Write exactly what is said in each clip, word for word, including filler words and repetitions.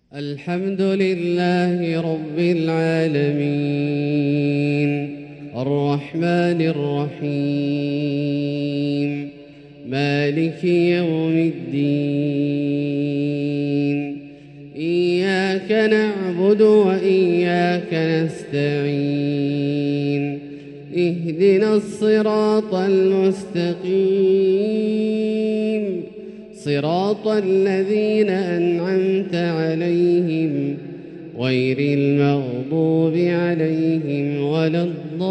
الحمد لله رب العالمين الرحمن الرحيم مالك يوم الدين إياك نعبد وإياك نستعين اهدنا الصراط المستقيم صراط الذين أنعمت عليهم غير المغضوب عليهم ولا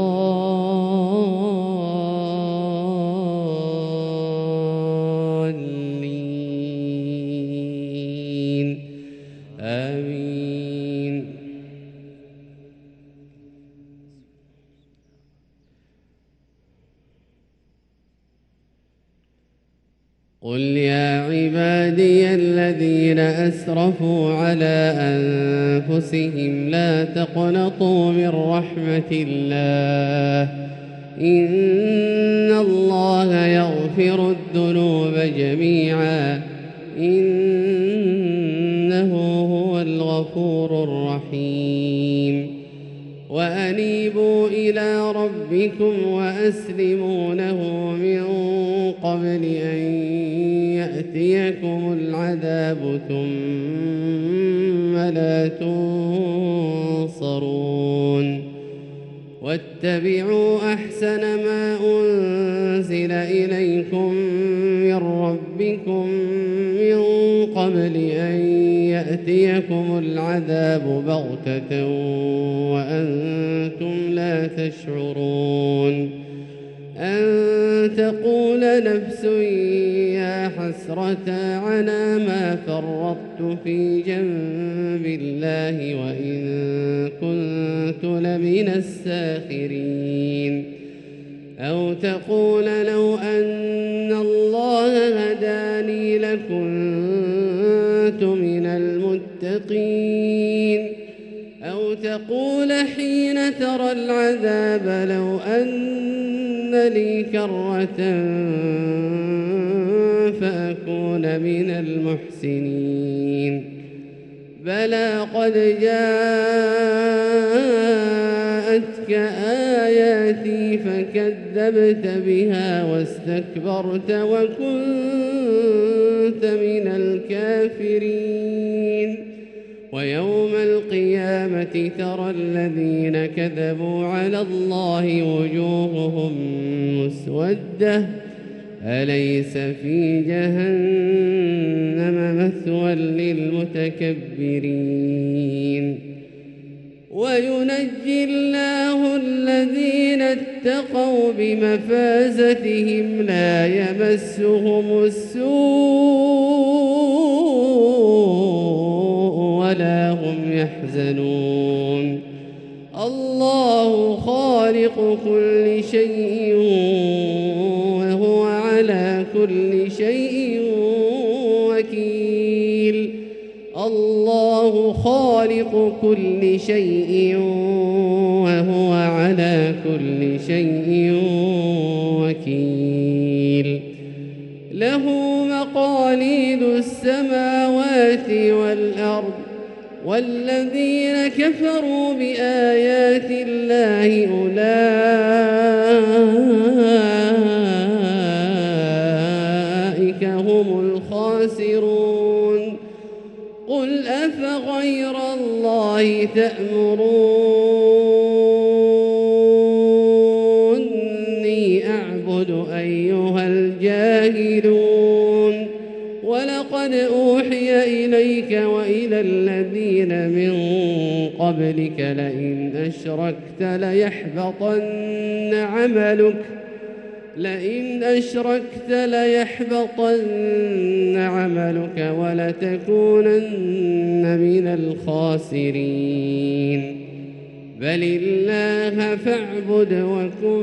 الضالين آمين. قل يا عبادي الذين أسرفوا على أنفسهم لا تقنطوا من رحمة الله إن الله يغفر الذنوب جميعا إنه هو الغفور الرحيم. وأنيبوا إلى ربكم وأسلموا له من قبل أن يأتيكم العذاب ثم لا تنصرون. واتبعوا أحسن ما أنزل إليكم من ربكم من قبل أن يأتيكم العذاب بغتة وأنتم لا تشعرون. أن تقول نفس يا حسرة على ما فرطت في جنب الله وإن كنت لمن الساخرين. أو تقول لو أن الله هداني لكنت من المتقين. أو تقول حين ترى العذاب لو أن لي كرة فأكون من المحسنين. بلى قد جاءتك آياتي فكذبت بها واستكبرت وكنت من الكافرين. ويوم القيامة ترى الذين كذبوا على الله وجوههم مسودة أليس في جهنم مثوى للمتكبرين. وينجي الله الذين اتقوا بمفازتهم لا يمسهم السوء ولا هم يحزنون. الله خالق كل شيء وهو على كل شيء وكيل. الله خالق كل شيء وهو على كل شيء وكيل. له مقاليد السماوات والأرض والذين كفروا بآيات الله أولئك هم الخاسرون. قل أفغير الله تأمروني أعبد أيها الجاهلون. ولقد أوحي إليك وإلى الذين من قبلك لئن أشركت ليحبطن عملك لئن أشركت ليحبطن عملك ولتكونن من الخاسرين. بل الله فاعبد وكن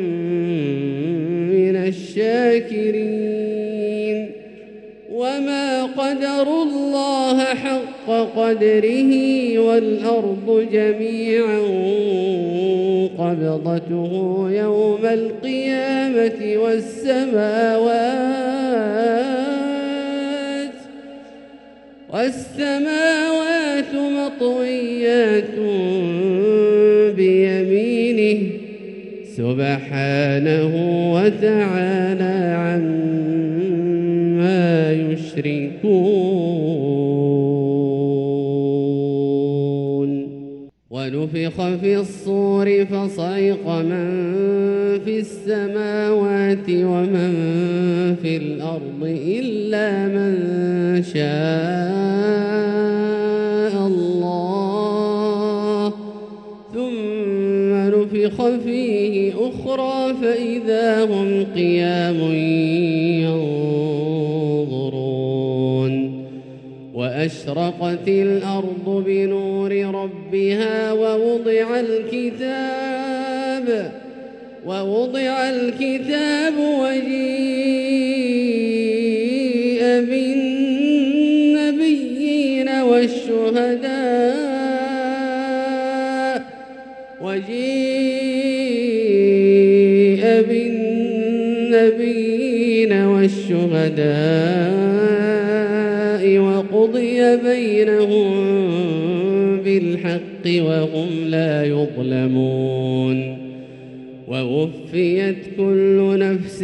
من الشاكرين. وما قدروا الله حق قدره والأرض جميعا قبضته يوم القيامة والسماوات والسماوات مطويات بيمينه سبحانه وتعالى عما يشركون. ونفخ في الصور فصعق من في السماوات ومن في الأرض إلا من شاء الله ثم نفخ فيه أخرى فإذا هم قيام ينظرون. وأشرقت الأرض بنور ربها ووضع الكتاب ووضع الكتاب وجيء بالنبيين والشهداء وجيء بالنبيين والشهداء وقضي بينهم بالحق وهم لا يظلمون. ووفيت كل نفس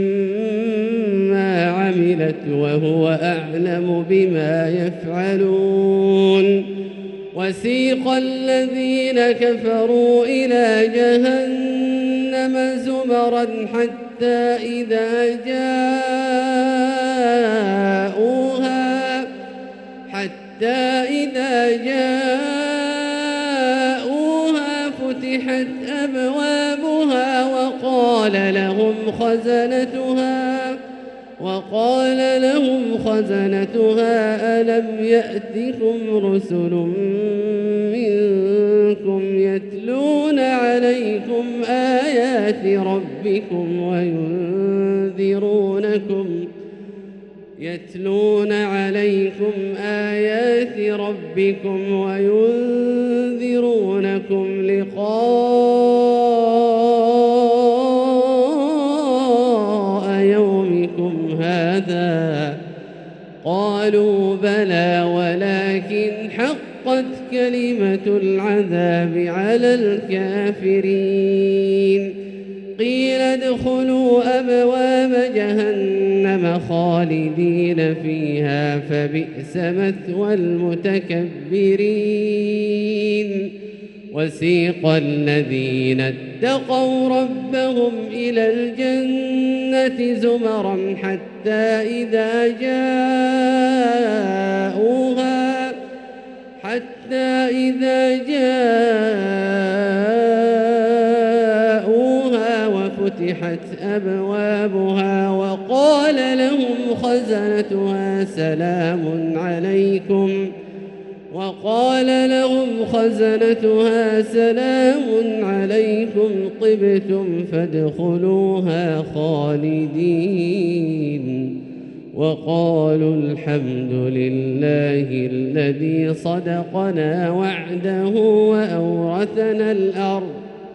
ما عملت وهو أعلم بما يفعلون. وسيق الذين كفروا إلى جهنم زمرا حتى إذا جاءوها حتى إذا جاءوها فتحت أبوابها وقال لهم خزنتها وقال لهم خزنتها ألم يأتكم رسل منكم يتلون عليكم آيات ربكم وينذرونكم يتلون عليكم آيات ربكم وينذرونكم لقاء يومكم هذا قالوا بلى ولكن حقت كلمة العذاب على الكافرين. قيل ادخلوا أبواب جهنم خالدين فيها فبئس مثوى المتكبرين. وسيق الذين اتقوا ربهم إلى الجنة زمرا حتى إذا جاءوها حتى إذا جاءوها وفتحت أبوابها وقال لهم خزنتها سلام عليكم وقال لهم خزنتها سلام عليكم طبتم فادخلوها خالدين. وقالوا الحمد لله الذي صدقنا وعده وأورثنا الأرض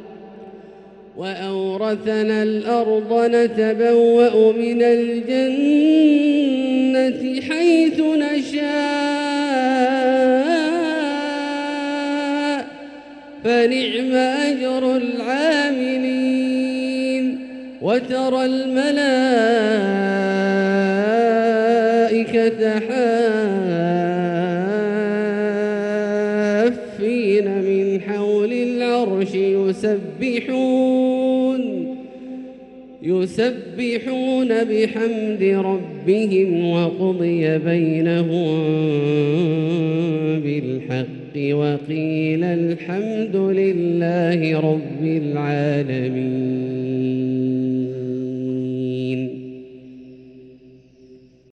وأورثنا الأرض نتبوأ من الجنة حيث نشاء فنعم أجر العاملين. وترى الملائكة حافين من حول العرش يسبحون يسبحون بحمد ربهم وقضي بينهم بالحق وقيل الحمد لله رب العالمين.